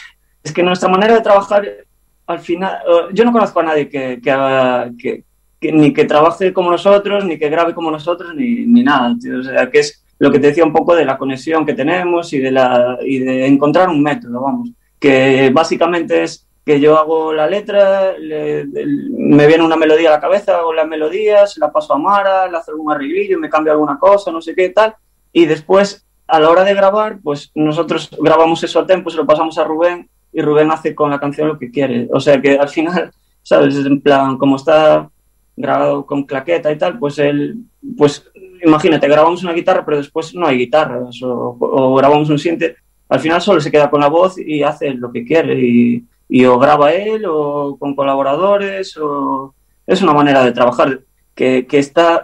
es que nuestra manera de trabajar, al final... Yo no conozco a nadie que, que haga... Que, que, ni que trabaje como nosotros, ni que grabe como nosotros, ni, ni nada, tío. O sea, que es... lo que te decía un poco de la conexión que tenemos y de, la, y de encontrar un método, vamos, que básicamente es que yo hago la letra, le, el, me viene una melodía a la cabeza, hago la melodía, se la paso a Mara, le hace algún arreglillo, me cambia alguna cosa, no sé qué tal, y después, a la hora de grabar, pues nosotros grabamos eso a tempo, se lo pasamos a Rubén, y Rubén hace con la canción lo que quiere, o sea que al final, ¿sabes? En plan, como está grabado con claqueta y tal, pues él, pues imagínate, grabamos una guitarra, pero después no hay guitarras, o, o grabamos un synth, al final solo se queda con la voz y hace lo que quiere, y, y o graba él, o con colaboradores, o... es una manera de trabajar que, que está,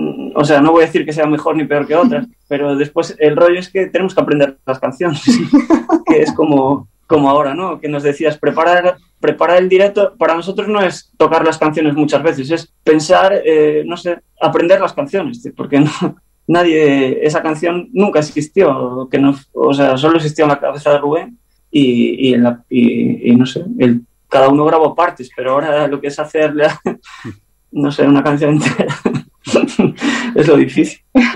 o sea, no voy a decir que sea mejor ni peor que otras, pero después el rollo es que tenemos que aprender las canciones, que es como... como ahora, ¿no? Que nos decías, preparar, preparar el directo, para nosotros no es tocar las canciones muchas veces, es pensar, eh, no sé, aprender las canciones, tío, porque no, nadie, esa canción nunca existió, que no, o sea, solo existió en la cabeza de Rubén y, y, en la, y, y no sé, el, cada uno grabó partes, pero ahora lo que es hacerle, no sé, una canción entera, es lo difícil.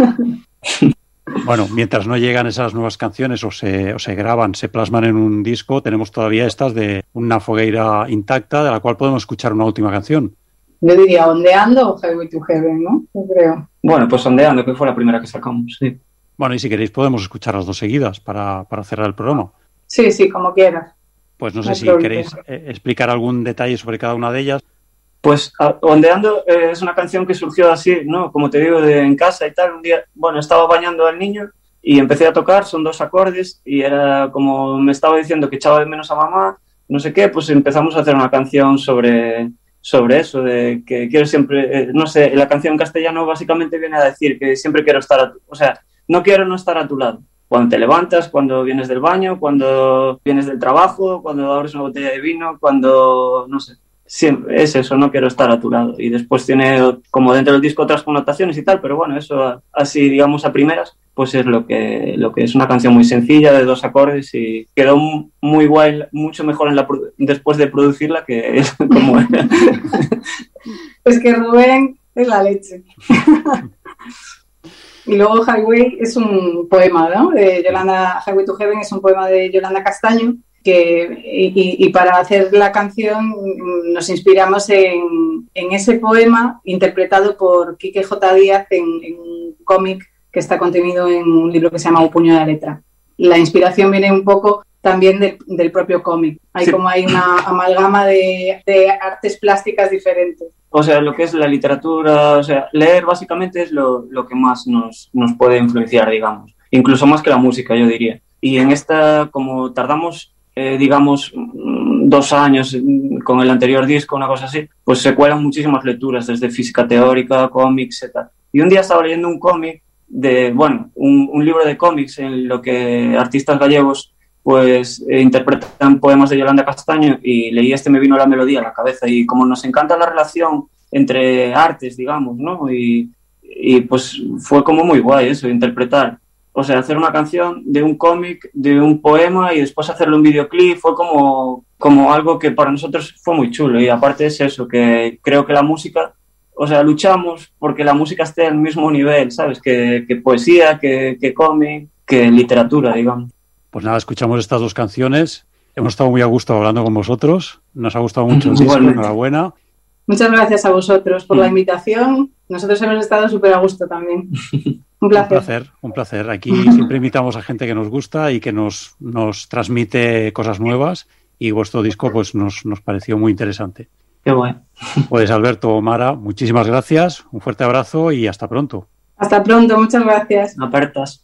Bueno, mientras no llegan esas nuevas canciones o se, o se graban, se plasman en un disco, tenemos todavía estas de Una fogueira intacta, de la cual podemos escuchar una última canción. Yo diría Ondeando o Highway to Heaven, ¿no? Yo creo. Bueno, pues Ondeando, que fue la primera que sacamos, sí. Bueno, y si queréis podemos escuchar las dos seguidas para, para cerrar el programa. Sí, sí, como quieras. Pues no sé No si problema. queréis eh, explicar algún detalle sobre cada una de ellas. Pues Ondeando eh, es una canción que surgió así, ¿no? Como te digo, de en casa y tal. Un día, bueno, estaba bañando al niño y empecé a tocar, son dos acordes y era como me estaba diciendo que echaba de menos a mamá, no sé qué, pues empezamos a hacer una canción sobre, sobre eso, de que quiero siempre, eh, no sé, la canción en castellano básicamente viene a decir que siempre quiero estar, a tu, o sea, no quiero no estar a tu lado. Cuando te levantas, cuando vienes del baño, cuando vienes del trabajo, cuando abres una botella de vino, cuando, no sé. Siempre es eso, no quiero estar a tu lado. Y después tiene, como dentro del disco, otras connotaciones y tal, pero bueno, eso así, digamos, a primeras, pues es lo que, lo que es una canción muy sencilla, de dos acordes, y quedó muy guay, mucho mejor en la, después de producirla que como era. Pues que Rubén es la leche. Y luego Highway es un poema, ¿no? De Yolanda, Highway to Heaven es un poema de Yolanda Castaño. Que, y, y para hacer la canción nos inspiramos en, en ese poema interpretado por Quique J. Díaz en, en un cómic que está contenido en un libro que se llama Un puño de la letra. La inspiración viene un poco también de, del propio cómic. Hay sí. como hay una amalgama de, de artes plásticas diferentes. O sea, lo que es la literatura, o sea, leer básicamente es lo, lo que más nos, nos puede influenciar, digamos. Incluso más que la música, yo diría. Y en esta, como tardamos... Eh, digamos, dos años con el anterior disco, una cosa así, pues se cuelan muchísimas lecturas, desde física teórica, cómics y tal. Y un día estaba leyendo un cómic de, bueno, un, un libro de cómics en lo que artistas gallegos pues eh, interpretan poemas de Yolanda Castaño, y leí este, me vino la melodía a la cabeza, y como nos encanta la relación entre artes, digamos, ¿no? Y, y pues fue como muy guay eso, interpretar, o sea, hacer una canción de un cómic, de un poema, y después hacerle un videoclip, fue como, como algo que para nosotros fue muy chulo. Y aparte es eso, que creo que la música, o sea, luchamos porque la música esté al mismo nivel, ¿sabes? Que, que poesía, que, que cómic, que literatura, digamos. Pues nada, escuchamos estas dos canciones. Hemos estado muy a gusto hablando con vosotros. Nos ha gustado mucho el disco. Enhorabuena. Muchas gracias a vosotros por la invitación. Nosotros hemos estado súper a gusto también. Un placer. Un placer, un placer. Aquí siempre invitamos a gente que nos gusta y que nos, nos transmite cosas nuevas, y vuestro disco pues nos, nos pareció muy interesante. Qué bueno. Pues Alberto, Mara, muchísimas gracias. Un fuerte abrazo y hasta pronto. Hasta pronto, muchas gracias. Apertas.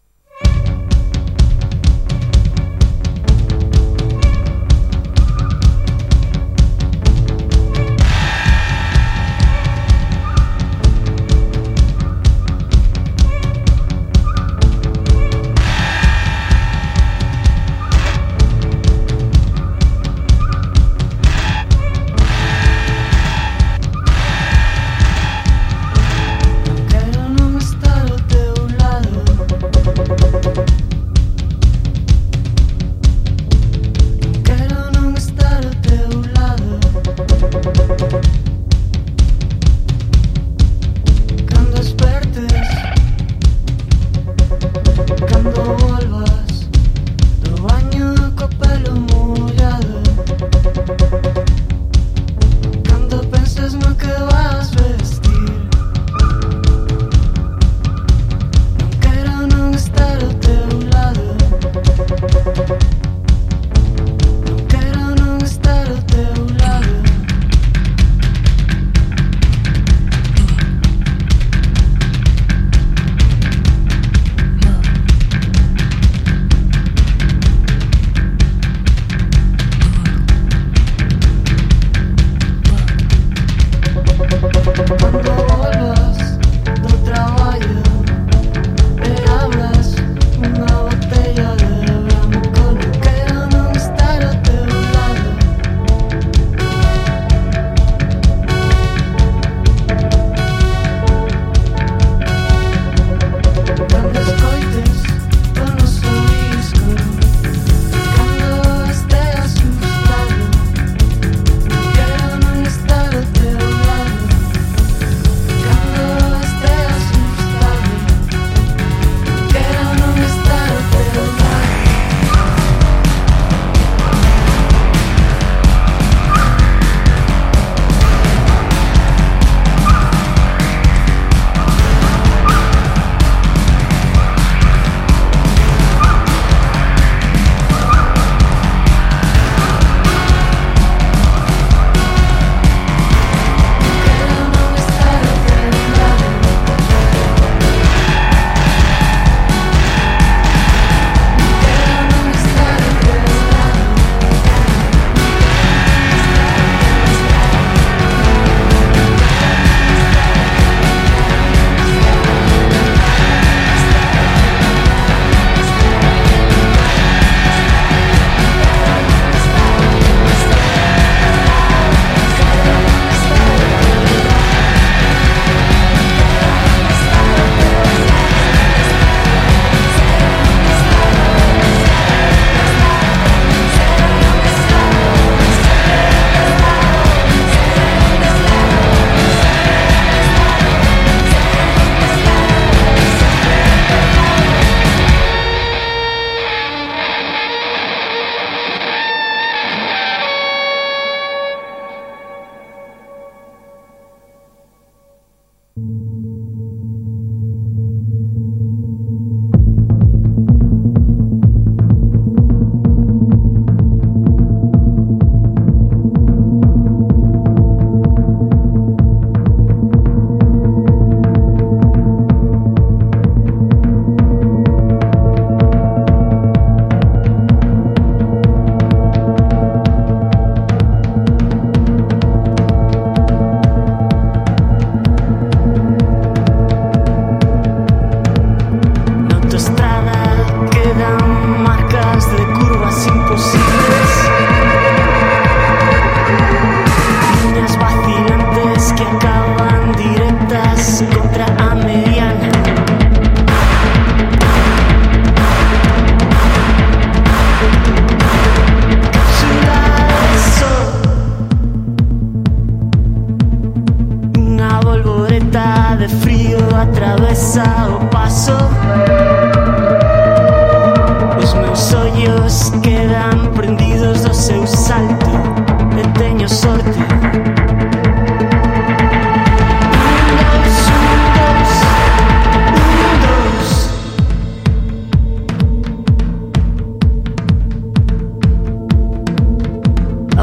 Quero non estar ao teu lado.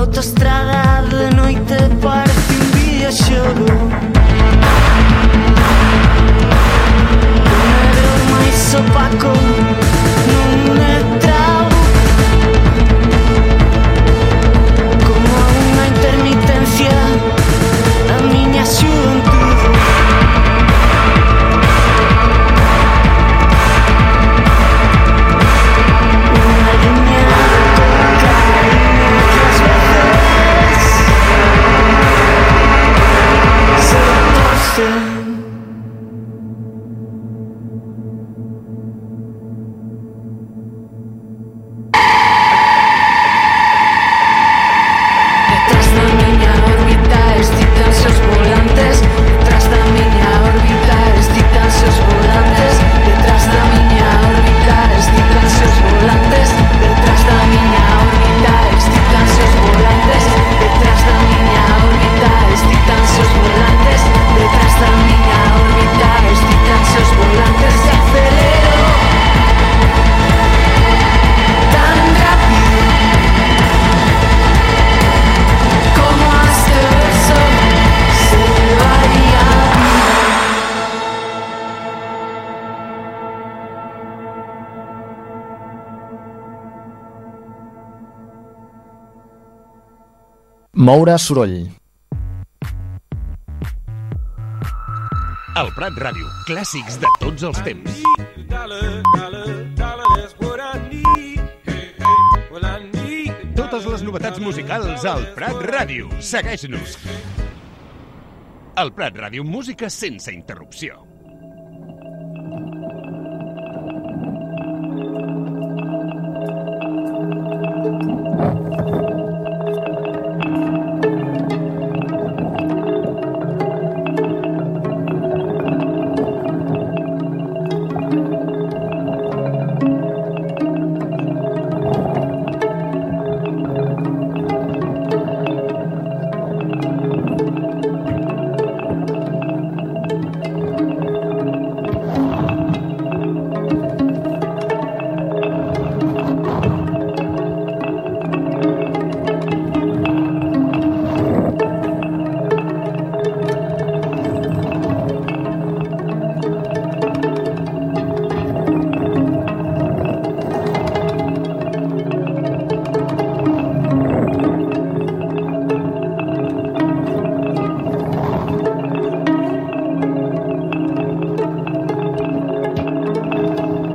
autoestrada de noite parece un videoxogo. O negro máis opaco non é trago, como unha intermitencia a miña xuventude. Unha liña con cada liña que ás veces se torce. Moure soroll. El Prat Ràdio, clàssics de tots els temps. Totes les novetats musicals al Prat Ràdio. Segueix-nos. El Prat Ràdio, música sense interrupció.